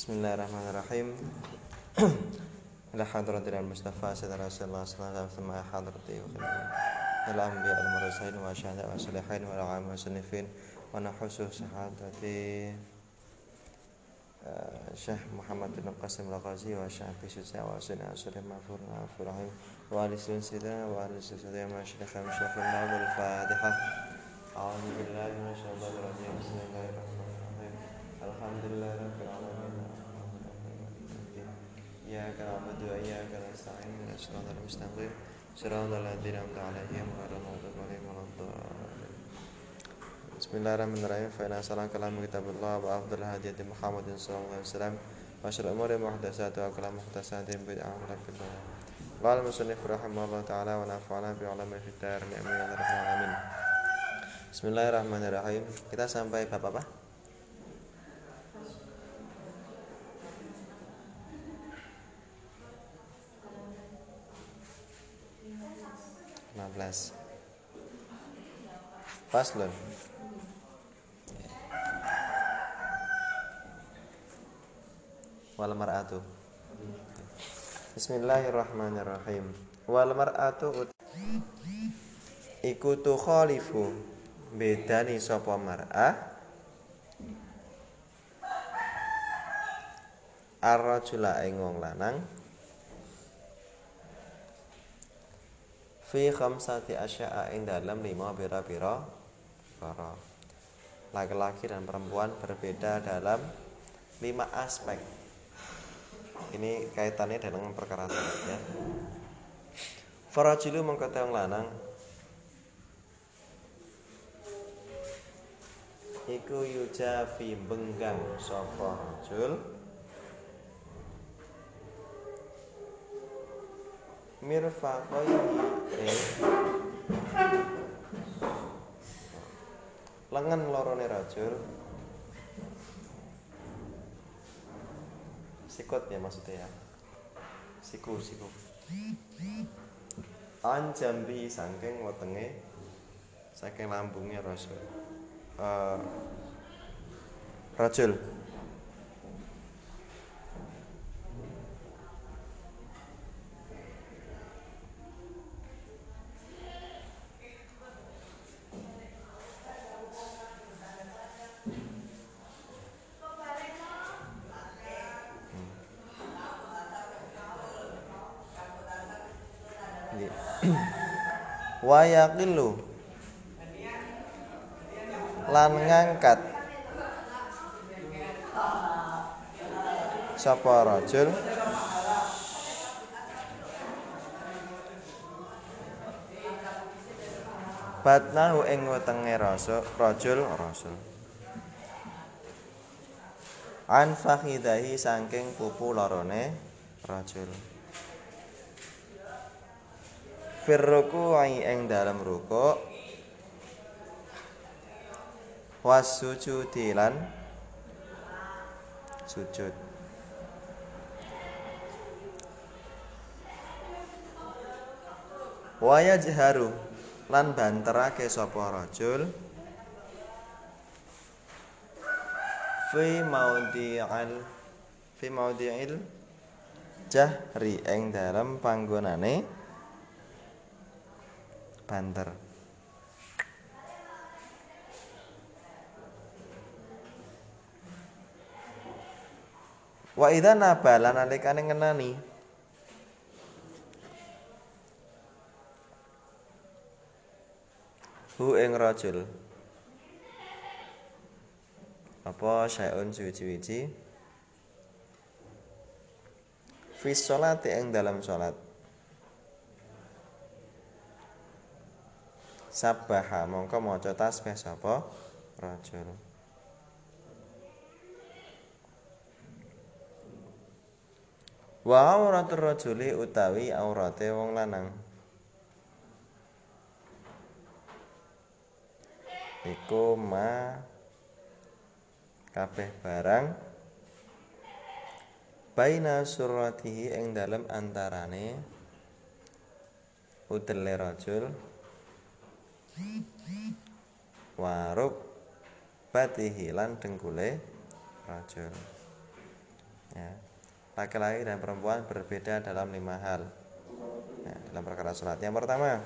Bismillahirrahmanirrahim. Ila hadratil Mustafa sayyidina Rasulullah sallallahu alaihi wasallam hadrati wa ila anbiya al mursalin wa syahada wa salihin wa al musannifin wa nahusu sahadati Syekh Muhammad bin Qasim al-Ghazi wa Syekh Susa wa Sunnah Sunnah Mafur Rahim wa ahli sunnah wa ahli sunnah ma syekh al-Fatihah. A'udzu billahi minasyaitonir rajim. Bismillahirrahmanirrahim. Alhamdulillahirabbil alamin. Iyyaka na'budu wa iyyaka nasta'in. Ihdinas siratal mustaqim. Siratal ladzina an'amta 'alaihim ghairil maghdubi 'alaihim waladdallin. Bismillahirrahmanirrahim. Fa inna asala kalam kitabullah wa afdal hadiyati Muhammadin sallallahu alaihi wasallam wa syarrul umuri muhdatsatuha wa kullu muhdatsatin bid'ah wa kullu bid'ah. Qala musannif rahimahullah ta'ala wa nafa'ana bi 'ulumi fid darin amin ya rabbal alamin. Bismillahirrahmanirrahim. Kita sampai bab apa? Faslun. Wal mar'atu. Bismillahirrahmanirrahim. Wal mar'atu iku tu khalifu bedani sapa mar'ah ar-rajula ing wong lanang fi khamsati asya'a ing dalam 5 pira-pira perkara. Laki-laki dan perempuan berbeda dalam 5 aspek. Ini kaitannya dengan perkara selanjutnya. Farajulu mengko wong lanang iku yujafi benggang sapa rajul mirfaqaihi lengan lorone rajul sikut ya maksudnya ya siku anjambi saking wetenge saking lambungnya rajul wa yaqilu lan ngangkat sapa rajul batnahu ing wetenge rajul an fakhidahi saking pupu lorone rajul firruku ing dalam ruku wasujudi lan sujud wa yajharu lan banterake sapa rajul fi maudhi'il jahri ing dalam panggonane banter. Wa idza nabala nalikane ngenani hu ing rajul apa syai'un suwi-wiji fi sholati ing dalam salat sabbaha mongko maca tasbih sapa rajul wa auratul rajuli utawi aurate wong lanang iku ma kabeh barang baina suratihi ing dalem antarane udele rajul waruk batihi lan dengkule rajul Ya. Laki-laki dan perempuan berbeda dalam 5 hal. Nah, dalam perkara sholat. Yang pertama,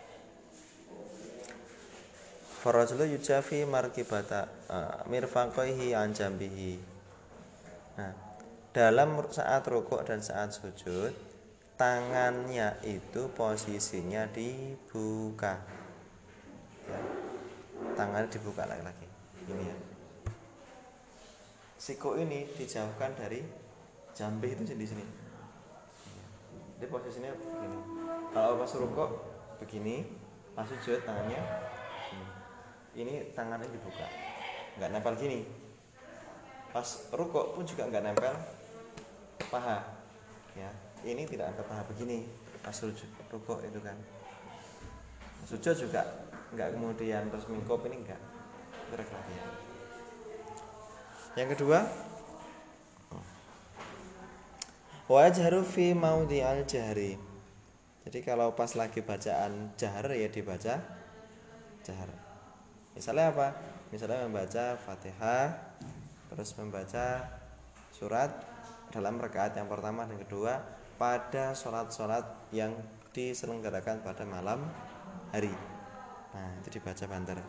farajulu yujafi markibata mirfaqaihi an jambihi. Nah, dalam saat rukuk dan saat sujud, tangannya itu posisinya dibuka. Ya. Tangannya dibuka lagi. Ini ya. Siku ini dijauhkan dari jambi itu di sini. Jadi posisinya begini. Kalau pas rukuk begini, pas sujud tangannya begini. Ini tangannya dibuka, nggak nempel gini. Pas rukuk pun juga nggak nempel paha. Ya, ini tidak nempel paha begini. Pas sujud rukuk itu kan. Sujud juga nggak kemudian terus mingkop, ini nggak. Terus lagi ya. Yang kedua, wajharu fi maudhi'al jahri. Jadi kalau pas lagi bacaan jahar ya dibaca jahar. Misalnya apa? Misalnya membaca Fatihah, terus membaca surat dalam rakaat yang pertama dan kedua pada sholat-sholat yang diselenggarakan pada malam hari. Nah, itu dibaca banter.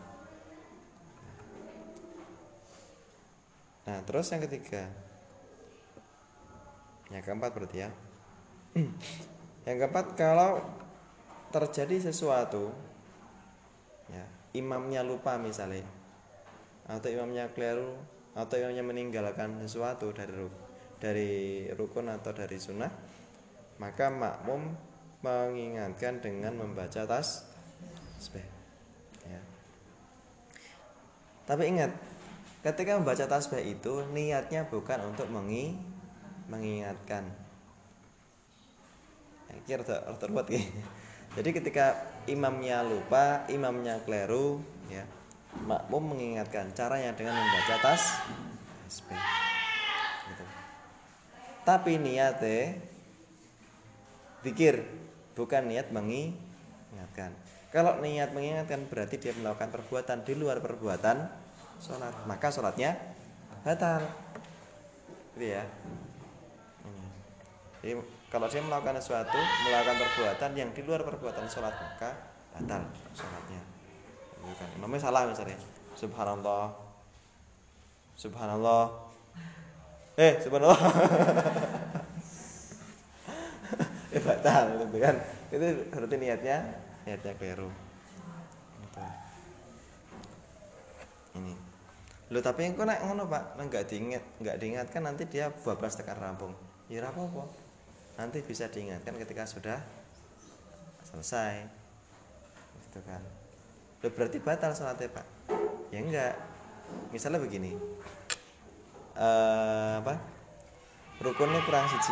Nah, terus yang ketiga, yang keempat berarti ya. Yang keempat, kalau terjadi sesuatu, ya, imamnya lupa misalnya, atau imamnya keliru, atau imamnya meninggalkan sesuatu dari rukun atau dari sunnah, maka makmum mengingatkan dengan membaca tasbih. Ya. Tapi ingat, ketika membaca tasbih itu niatnya bukan untuk mengingatkan. Kira terbuat ya. Jadi ketika imamnya lupa, imamnya keliru, ya, makmum mengingatkan. Caranya dengan membaca tasbih. Gitu. Tapi niatnya zikir, bukan niat mengingatkan. Kalau niat mengingatkan berarti dia melakukan perbuatan di luar perbuatan sholat, maka sholatnya batal. Gitu ya. Jadi kalau dia melakukan sesuatu, melakukan perbuatan yang di luar perbuatan sholat, maka batal sholatnya. Bukan. Namanya salah misalnya, subhanallah, subhanallah, subhanallah, batal, gitu kan? Itu berarti niatnya keliru. Gitu. Ini. Loh, tapi engko nek ngono Pak, enggak diingatkan nanti dia bablas tekan rampung. Ya ora apa-apa. Nanti bisa diingatkan ketika sudah selesai. Gitu kan. Loh, berarti batal salatnya, Pak? Ya enggak. Misalnya begini. Rukunnya kurang siji.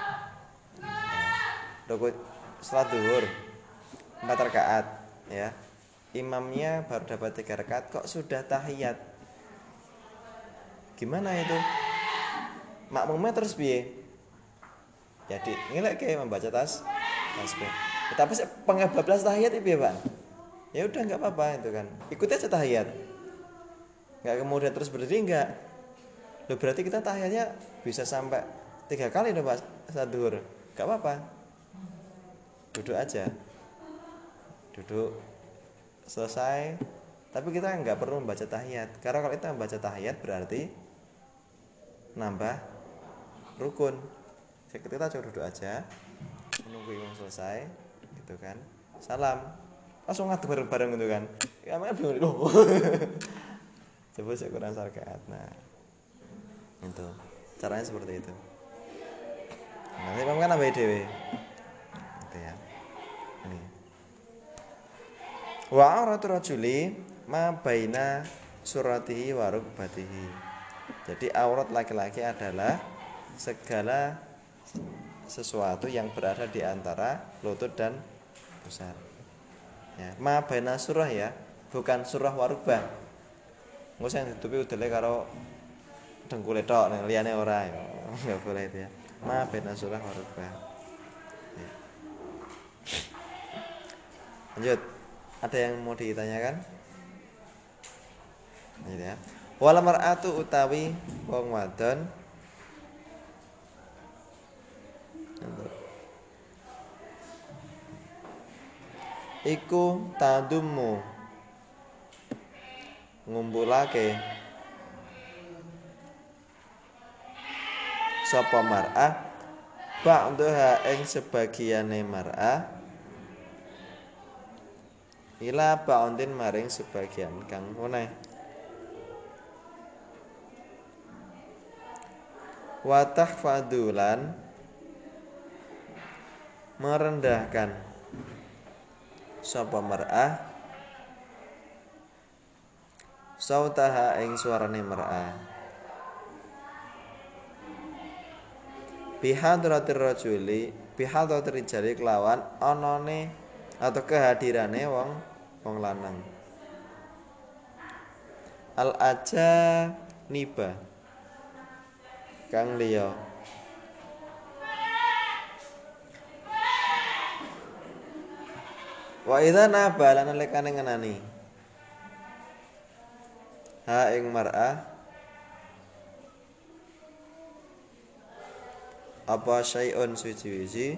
Rukun salat zuhur 4 rakaat, ya. Imamnya baru dapat 3 rakaat kok sudah tahiyat. Gimana itu? Makmumnya terus piye? Jadi ngilek ke membaca tasbih. Tapi pengebablas tahiyat itu ya, Pak. Ya udah enggak apa-apa itu kan. Ikuti aja tahiyat. Enggak kemudian terus berdiri enggak. Loh, berarti kita tahiyatnya bisa sampai 3 kali dong Pak saat zuhur. Enggak apa-apa. Duduk aja. Duduk selesai. Tapi kita enggak perlu membaca tahiyat. Karena kalau kita membaca tahiyat berarti nambah rukun. Kita coba duduk aja, menunggu imam selesai, gitu kan. Salam, langsung ngadep bareng-bareng gitu kan. Ya makanya bingung loh. Coba saya kurang rakaat. Nah, itu caranya seperti itu. Nanti imam kan nambah dewe, gitu ya. Ini. Wa auratul rajuli ma baina suratihi wa rukbatihi. Jadi aurat laki-laki adalah segala sesuatu yang berada di antara lutut dan pusar. Ya, ma baina surah ya, bukan surah warubah. Engko sing ditutupi udele karo dengkule tok, ning liyane ora ya. Enggak boleh itu ya. Ma baina surah warubah. Ya. Lanjut. Ada yang mau ditanyakan? Lanjut ya. Wal mar'atu utawi wong wadon iku tadummu ngumpulake sapa mar'ah ba'daha ing sebagiane mar'ah ila ba'din maring sebagian kang meneh wa tahfadulan merendahkan sapa mar'ah sautaha ing suarane mar'ah bihadratir rajuli bihadratir rijali kelawan anane atau kehadirane wong lanang al aja niba kang liya wa idza naba lan lekane ngenani ha ing mar'ah apa syai'un suci-suci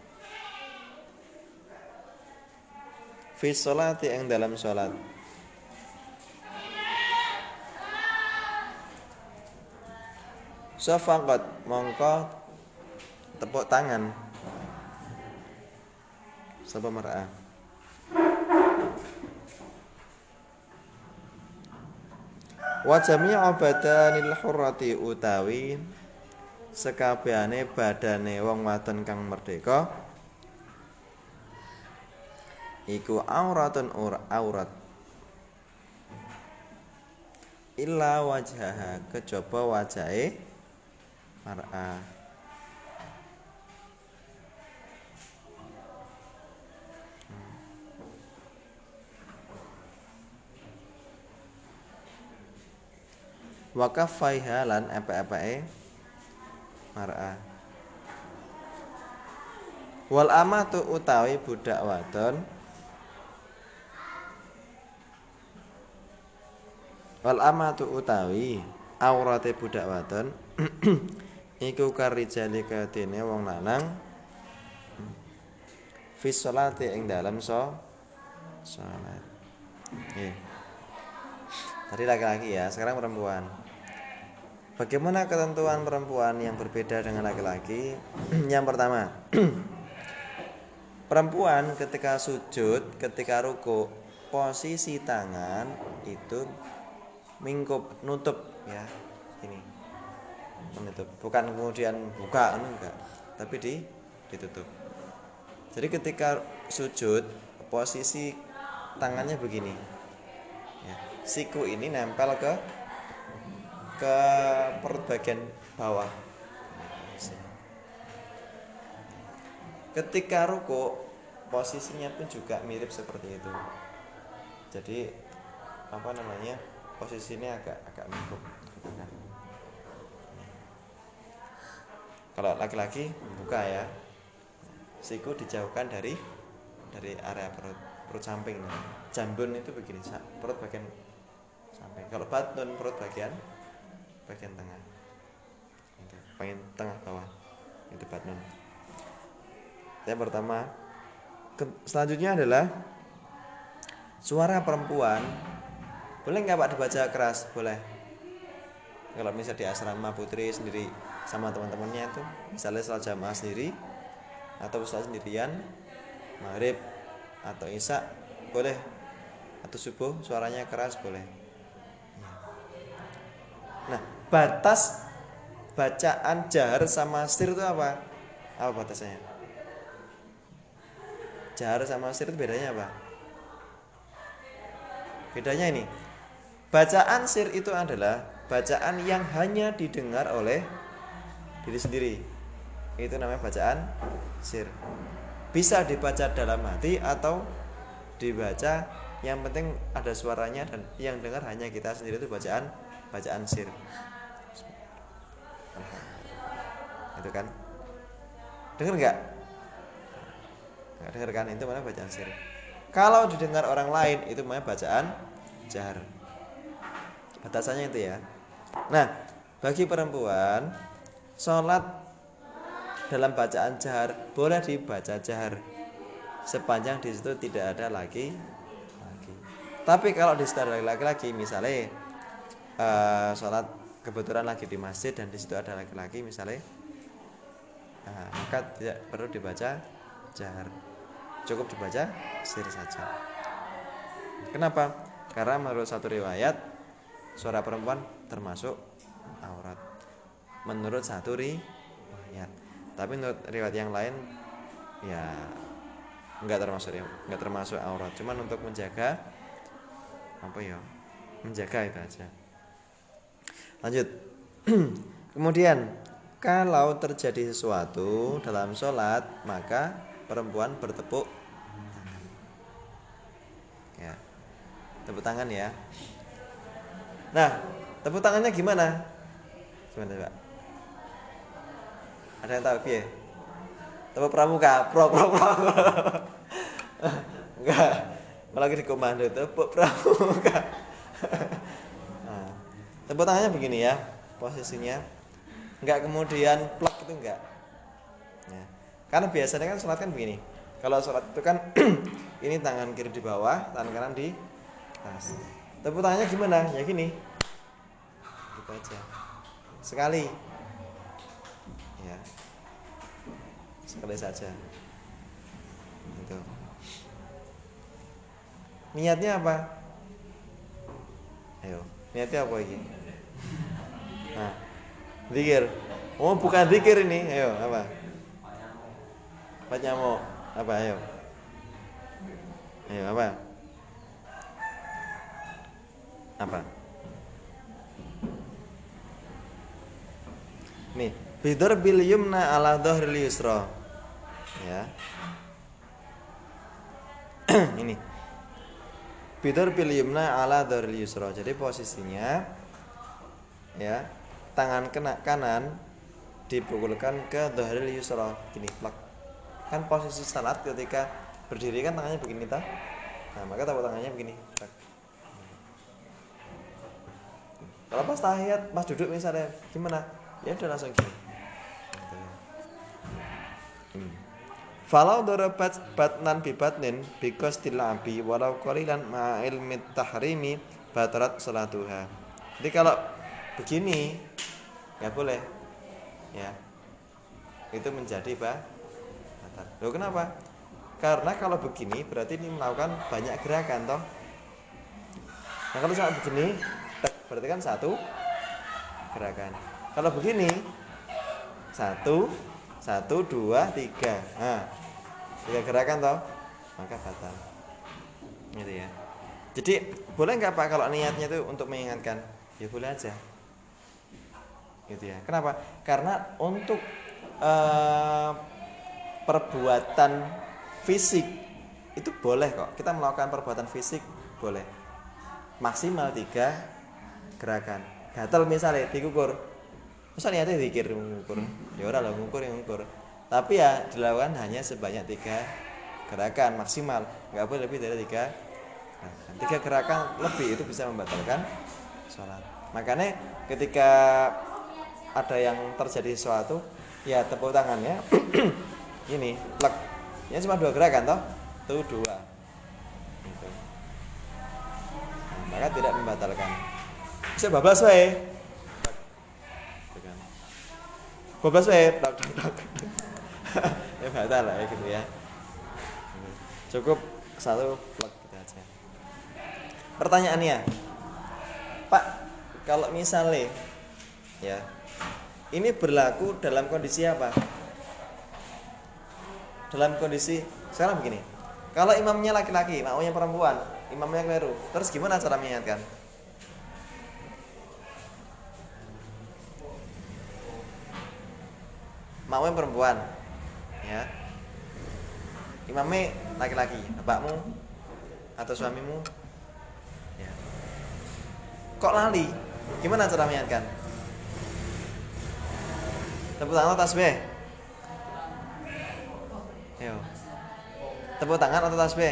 fi sholati ing dalam salat safaqat mongko tepuk tangan sapa mar'ah wa jami'u badanil hurrati utawi sekabehane badane wong wadon kang merdeka iku auratun aurat illa wajhaha kejaba wajahe mar'ah wa kaffaiha lan epe-epeke mar'ah wal amatu utawi budak wadon wal amatu utawi aurate budak wadon iku karijali kadene wong lanang fi sholati ing dalem salat nggih tadi laki-laki ya sekarang perempuan. Bagaimana ketentuan perempuan yang berbeda dengan laki-laki? Yang pertama, perempuan ketika sujud, ketika ruku, posisi tangan itu mingkup, nutup ya, ini menutup. Bukan kemudian buka, enggak, tapi ditutup. Jadi ketika sujud, posisi tangannya begini, ya, siku ini nempel ke perut bagian bawah. Ketika ruku posisinya pun juga mirip seperti itu. Jadi posisinya agak mingkup. Kalau laki-laki buka ya, siku dijauhkan dari area perut samping. Jambun itu begini, perut bagian samping. Kalau batun perut bagian tengah, bagian tengah bawah itu batun. Yang pertama, selanjutnya adalah suara perempuan. Boleh nggak Pak dibaca keras? Boleh. Kalau misalnya di asrama putri sendiri sama teman-temannya itu, misalnya salat jamaah sendiri atau salat sendirian, maghrib atau isya boleh, atau subuh suaranya keras boleh. Nah, batas bacaan jahar sama sir itu apa? Apa batasnya? Jahar sama sir itu bedanya apa? Bedanya ini. Bacaan sir itu adalah bacaan yang hanya didengar oleh diri sendiri. Itu namanya bacaan sir. Bisa dibaca dalam hati atau dibaca, yang penting ada suaranya dan yang dengar hanya kita sendiri, itu bacaan sir. Itu kan? Dengar enggak? Enggak dengar kan? Itu mana bacaan sir. Kalau didengar orang lain itu namanya bacaan jahar. Batasannya itu ya. Nah, bagi perempuan sholat dalam bacaan jahar boleh dibaca jahar sepanjang di situ tidak ada laki. Tapi kalau di situ ada laki-laki, misalnya sholat kebetulan lagi di masjid dan di situ ada laki-laki misalnya, maka tidak perlu dibaca jahar, cukup dibaca sir saja. Kenapa? Karena menurut satu riwayat suara perempuan termasuk aurat. Menurut satu riwayat. Tapi menurut riwayat yang lain ya enggak termasuk aurat. Cuman untuk menjaga menjaga itu aja. Lanjut. Kemudian kalau terjadi sesuatu dalam sholat, maka perempuan bertepuk tangan. Ya, tepuk tangan ya. Nah, tepuk tangannya gimana? Gimana Pak? Ada yang tahu ya? Tepuk pramuka, pro. Enggak. Lagi di komando tepuk pramuka. Nah, tepuk tangannya begini ya, posisinya. Enggak kemudian plak itu enggak. Ya. Karena biasanya kan sholat kan begini. Kalau sholat itu kan ini tangan kiri di bawah, tangan kanan di atas. Tepuk tangannya gimana? Ya gini. Gitu aja. Sekali. Ya. Sekali saja. Gitu. Niatnya apa? Ayo, niatnya apa ini? Nah, zikir. Oh, bukan zikir ini. Ayo, apa? Pak nyamuk. Apa? Ayo. Ayo, apa? Apa? Nih, bidur bil yumna ala dhahril yusra. Ya. Ini. Bidur bil yumna ala dhahril yusra. Jadi posisinya ya, tangan kanan dipukulkan ke dhahril yusra. Gini, plak. Kan posisi salat ketika berdiri kan tangannya begini ta? Nah, maka tepuk tangannya begini. Plak. Kalau pas tahiyat, pas duduk misalnya gimana? Ya udah langsung gini. Falau darabat batnan bi batnin bi qasdil abi walau qalilan ma ilmi tahrimi batarat salatuha. Jadi kalau begini enggak boleh. Ya. Itu menjadi batal. Loh kenapa? Karena kalau begini berarti ini melakukan banyak gerakan toh. Nah, kalau saat begini berarti kan satu gerakan. Kalau begini 1 1 2 3. Nah, 3 gerakan toh, maka batal. Gitu ya. Jadi boleh nggak Pak kalau niatnya itu untuk mengingatkan? Ya boleh aja. Gitu ya. Kenapa? Karena untuk perbuatan fisik itu boleh kok. Kita melakukan perbuatan fisik boleh. Maksimal 3 gerakan. Gatel misalnya dikukur. Masa niatnya dikir mengukur, ya ora lah mengukur yang mengukur. Tapi ya dilakukan hanya sebanyak 3 gerakan maksimal, nggak boleh lebih dari 3 gerakan. 3 gerakan lebih itu bisa membatalkan sholat. Makanya ketika ada yang terjadi sesuatu, ya tepuk tangannya, ini, plek, ini cuma 2 gerakan toh, tuh 2. Gitu. Nah, maka tidak membatalkan. Bisa bablas wae. 12 wae. Ya batal lah ya gitu ya. Cukup 1 plug gitu aja. Pertanyaannya, Pak, kalau misalnya ya ini berlaku dalam kondisi apa? Dalam kondisi sekarang begini. Kalau imamnya laki-laki, makmumnya perempuan, imamnya keliru. Terus gimana cara mengingatkan? Makmumnya perempuan, ya. Imamnya laki-laki, bapakmu atau suamimu, ya. Kok lali? Gimana cara mengingatkan? Tepuk tangan atau tasbih? Ayo. Tepuk tangan atau tasbih?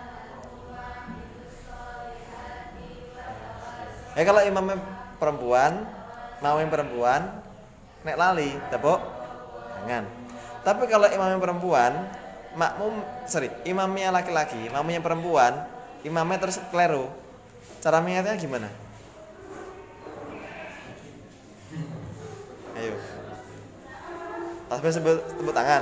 Kalau imamnya perempuan, makmumnya perempuan, nek lali, tepuk tangan. Tapi kalau imamnya perempuan, imamnya laki-laki, makmumnya perempuan, imamnya terus keliru. Cara mengingatnya gimana? Ayo. Tasbih sebut tepuk tangan.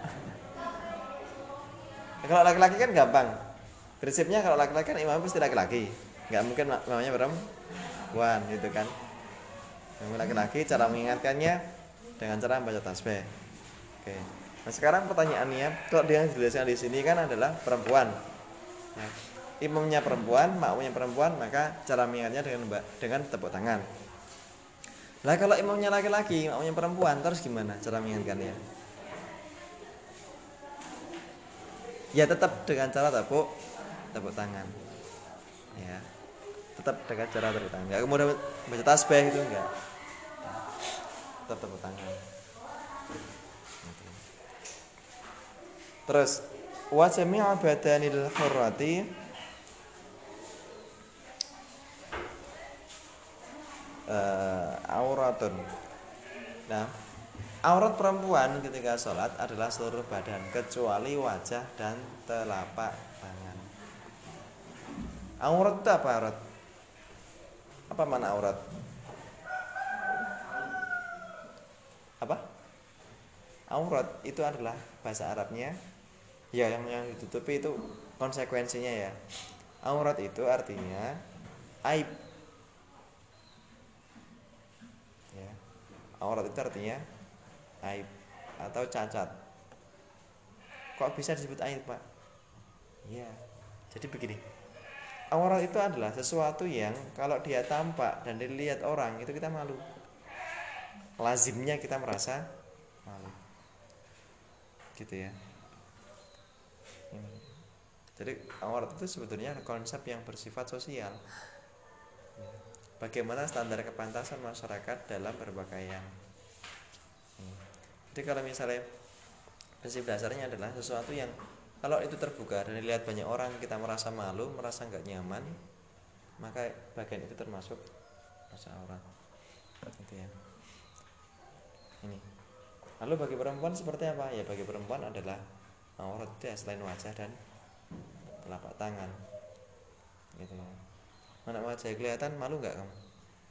Kalau laki-laki kan gampang. Prinsipnya kalau laki-laki kan imamnya pasti laki-laki. Nggak mungkin imamnya perempuan gitu kan. Imam laki-laki cara mengingatkannya dengan cara membaca tasbih. Oke. Nah sekarang pertanyaannya, kalau dia yang dijelaskan di sini kan adalah perempuan. Nah, imamnya perempuan, makmumnya perempuan, maka cara mengingatnya dengan tepuk tangan. Lah kalau imamnya laki-laki, makmumnya perempuan, terus gimana cara mengingatkannya? Ya tetap dengan cara tepuk tangan. Ya. Tetap dengan cara tepuk tangan. Enggak kemudian baca tasbih itu enggak. Tetap tepuk tangan. Terus wa jami'u badanil hurrati auratun. Nah, aurat perempuan ketika sholat adalah seluruh badan kecuali wajah dan telapak tangan. Aurat itu apa aurat? Apa mana aurat? Apa? Aurat itu adalah bahasa Arabnya ya yang ditutupi itu konsekuensinya ya. Aurat itu artinya aib. Ya. Aurat itu artinya aib atau cacat. Kok bisa disebut aib, Pak? Ya. Jadi begini. Aurat itu adalah sesuatu yang kalau dia tampak dan dilihat orang itu kita malu. Lazimnya kita merasa malu. Gitu ya. Jadi aurat itu sebetulnya konsep yang bersifat sosial. Bagaimana standar kepantasan masyarakat dalam berpakaian. Jadi kalau misalnya prinsip dasarnya adalah sesuatu yang kalau itu terbuka dan dilihat banyak orang kita merasa malu, merasa nggak nyaman, maka bagian itu termasuk rasa aurat. Gitu ya. Ini. Lalu bagi perempuan seperti apa? Ya bagi perempuan adalah aurat itu ya selain wajah dan telapak tangan. Gitu. Mana wajah kelihatan malu nggak kamu?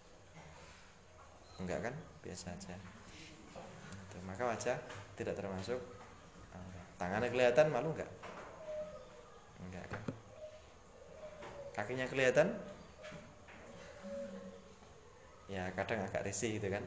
Enggak kan? Biasa aja. Gitu. Maka wajah tidak termasuk aurat. Tangannya kelihatan malu nggak? Enggak kan? Kakinya kelihatan? Ya kadang agak risih gitu kan.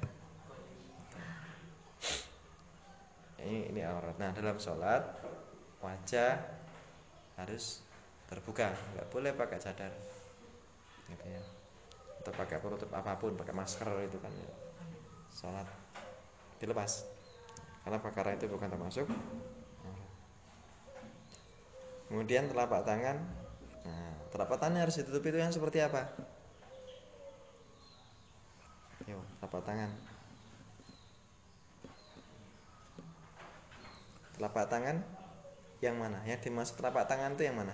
Ini aurat. Nah dalam sholat wajah harus terbuka, nggak boleh pakai cadar, gitu ya. Atau pakai penutup apapun, pakai masker itu kan. Ya. Sholat dilepas, karena perkara itu bukan termasuk. Kemudian telapak tangan. Nah, telapak tangan harus ditutup itu yang seperti apa? Yo, telapak tangan. Telapak tangan yang mana? Yang dimaksud telapak tangan itu yang mana?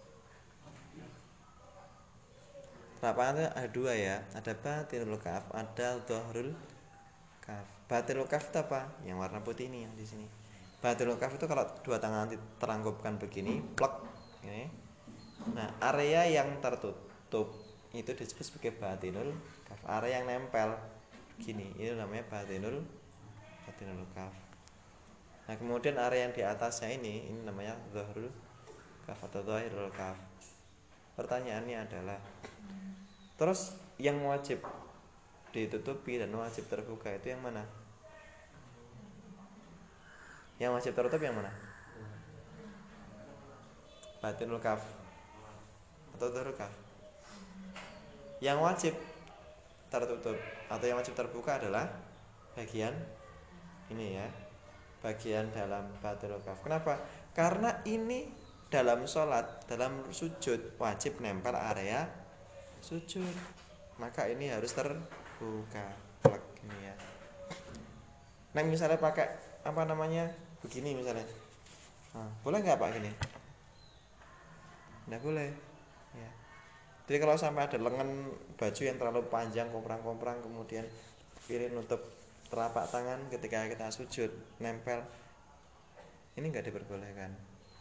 Telapak tangan itu ada dua ya. Ada batinul kaf, ada dhahrul kaf. Batinul kaf itu apa? Yang warna putih ini yang di sini. Batinul kaf itu kalau dua tangan terangkupkan begini, plek, ini. Nah, area yang tertutup itu disebut sebagai batinul kaf. Area yang nempel gini, ini namanya batinul kaf. Nah, kemudian area yang di atasnya ini namanya dhahrul kaf atau dhahirul kaf. Pertanyaannya adalah, terus yang wajib ditutupi dan wajib terbuka itu yang mana? Yang wajib tertutup yang mana? Batinul kaf atau dhahirul kaf? Yang wajib tertutup atau yang wajib terbuka adalah bagian ini ya, bagian dalam batinul kaf. Kenapa? Karena ini dalam sholat, dalam sujud wajib nempel area sujud, maka ini harus terbuka. Ini ya. Nah misalnya pakai apa namanya begini misalnya, nah, boleh nggak pak gini? Nggak boleh. Ya. Jadi kalau sampai ada lengan baju yang terlalu panjang, komprang-komprang, kemudian pilih nutup telapak tangan ketika kita sujud nempel, ini nggak diperbolehkan.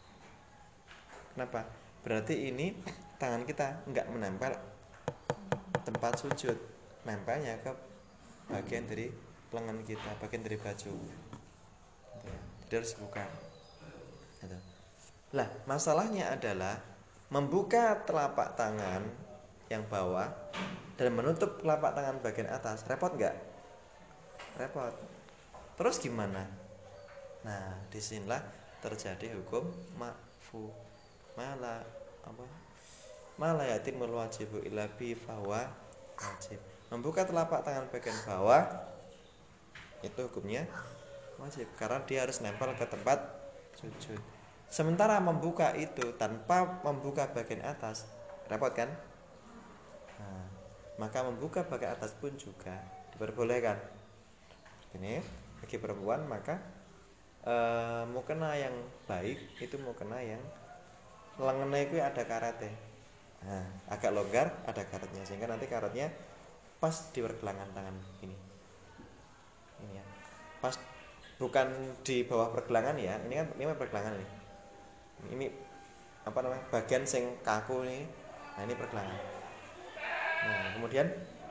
Kenapa? Berarti ini tangan kita nggak menempel tempat sujud, nempelnya ke bagian dari lengan kita, bagian dari baju. Jadi harus buka. Gitu. Lah, masalahnya adalah membuka telapak tangan yang bawah dan menutup telapak tangan bagian atas. Repot nggak? Repot. Terus gimana? Nah, disinilah terjadi hukum ma'fu. Mala apa? Mala yatimul wajibu illa bi fawa wajib. Membuka telapak tangan bagian bawah itu hukumnya wajib karena dia harus nempel ke tempat sujud. Sementara membuka itu tanpa membuka bagian atas, repot kan? Nah, maka membuka bagian atas pun juga diperbolehkan. Ini bagi perempuan maka mukena yang baik itu mukena yang lengannya itu ada karetnya. Nah, agak longgar ada karetnya sehingga nanti karetnya pas di pergelangan tangan ini ya. Pas bukan di bawah pergelangan ya. Ini pergelangan nih. Ini apa namanya? Bagian sing kaku nih. Nah, ini pergelangan. Nah, kemudian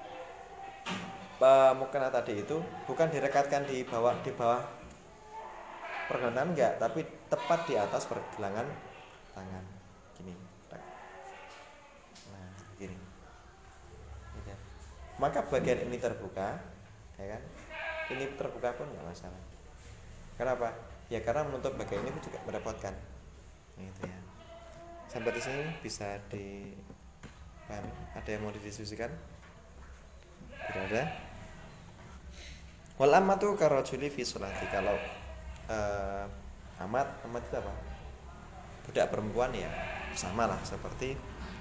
mukena tadi itu bukan direkatkan di bawah pergelangan enggak, tapi tepat di atas pergelangan tangan. Gini. Nah, gini. Ya. Maka bagian ini terbuka, ya kan? Ini terbuka pun nggak masalah. Kenapa? Ya karena menutup bagian ini juga merepotkan. Gitu ya. Sampai di sini bisa dipahami? Ada yang mau didiskusikan? Tidak ada. Wal amatu karajuli fi sholati. Kalau amat itu apa? Budak perempuan ya sama lah seperti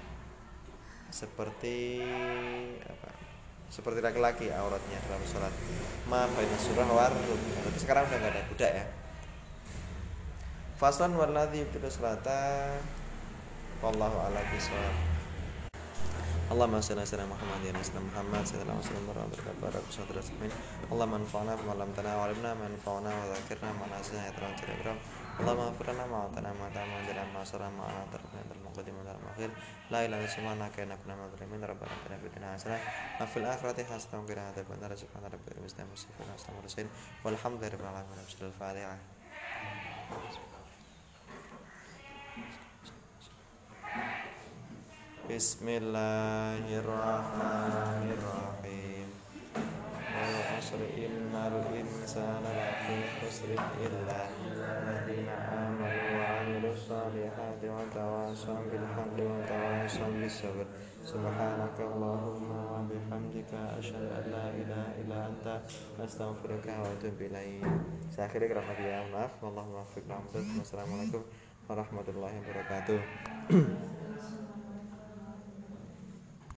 apa? Seperti laki-laki auratnya dalam sholat. Ma baina surah war. Tapi sekarang udah nggak ada budak ya. Faslan walladzi yubtilu sholata wallahu a'lam bishawab. Allahumma shalli ala Muhammad wa ala Muhammad sallallahu alaihi wasallam barak bismillahirrahmanirrahim. Allahumma anfa'na bima 'allamtana wa 'allimna ma yanfa'una wa dzakirna ma nasina ya tarang cerita. Allahumma ighfir lana ma atana ma ta'ama jalla ma sara ma ana tarfina dal muqaddim wa dal akhir. La ilaha illa subhanaka inna kunna minadh-dhalimin. Rabbana atina fid dunya hasanah wa fil akhirati hasanah wa qina adzabannar. Subhana rabbika rabbil izzati amma yasifun wa salamun 'alal mursalin walhamdulillahi rabbil alamin. Al-Fatihah. Bismillahirrahmanirrahim. Wal 'asri innal insana lafi khusr illa alladziina aamanu wa 'amilus shalihati wa tawassaw bil haqqi wa tawassaw bis sabr. Subhanakallahumma wa bihamdika asyhadu an la ilaha illa anta astaghfiruka wa atubu ilaik. Saya akhiri karena dia maaf. Wallahu muwaffiq. Wassalamualaikum warahmatullahi wabarakatuh.